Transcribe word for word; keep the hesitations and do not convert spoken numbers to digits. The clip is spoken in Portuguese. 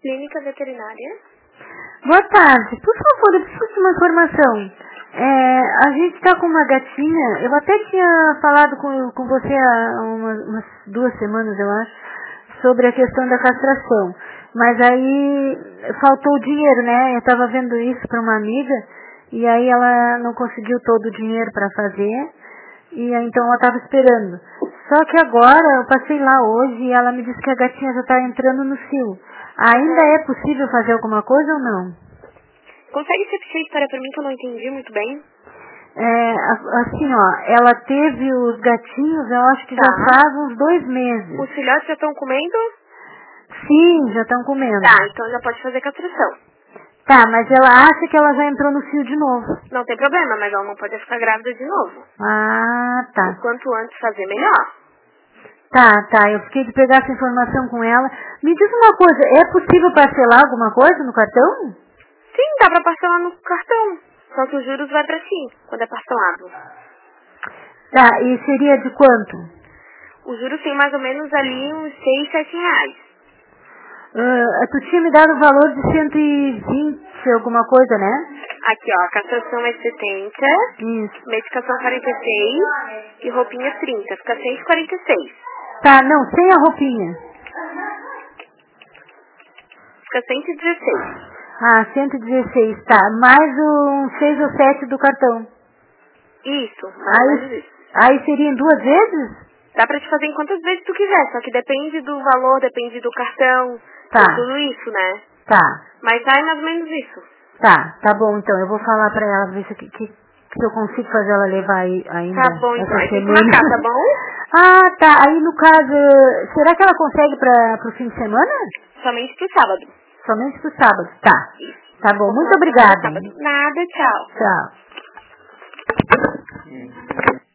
Clínica veterinária. Boa tarde. Por favor, eu preciso de uma informação. É, a gente está com uma gatinha, eu até tinha falado com, com você há umas, umas duas semanas, eu acho, sobre a questão da castração. Mas aí faltou o dinheiro, né? Eu estava vendo isso para uma amiga e aí ela não conseguiu todo o dinheiro para fazer e aí, então ela estava esperando. Só que agora eu passei lá hoje e ela me disse que a gatinha já está entrando no cio. Ainda é possível fazer alguma coisa ou não? Consegue repetir a história pra mim que eu não entendi muito bem? É, assim, ó, ela teve os gatinhos, eu acho que Tá. já faz uns dois meses. Os filhotes já estão comendo? Sim, já estão comendo. Tá, então já pode fazer castração. Tá, mas ela acha que ela já entrou no cio de novo. Não tem problema, mas ela não pode ficar grávida de novo. Ah, tá. Quanto antes fazer, melhor. Tá, tá, eu fiquei de pegar essa informação com ela. Me diz uma coisa, é possível parcelar alguma coisa no cartão? Sim, dá pra parcelar no cartão. Só que os juros vai pra ti, quando é parcelado. Tá, e seria de quanto? Os juros tem mais ou menos ali uns seis, sete reais. Uh, tu tinha me dado o valor de cento e vinte, alguma coisa, né? Aqui, ó, a castração é setenta, Isso. medicação quarenta e seis e roupinha trinta. Fica cento e quarenta e seis. Tá, não, sem a roupinha. Fica cento e dezesseis. Ah, cento e dezesseis, tá. Mais um seis ou sete do cartão. Isso, mais ou menos Aí, isso. aí seria em duas vezes? Dá pra te fazer em quantas vezes tu quiser, só que depende do valor, depende do cartão, Tá. tem tudo isso, né? Tá, Mas sai mais ou menos isso. tá, tá bom então. Eu vou falar pra ela, ver se, que, que, se eu consigo fazer ela levar aí ainda Tá bom, então. essa Aí tem que semana. marcar, tá bom? Ah, tá. Aí no caso, será que ela consegue pra, pro fim de semana? Somente pro sábado. Somente pro sábado. Tá. Tá bom, muito Sábado. obrigada. Nada, tchau. Tchau.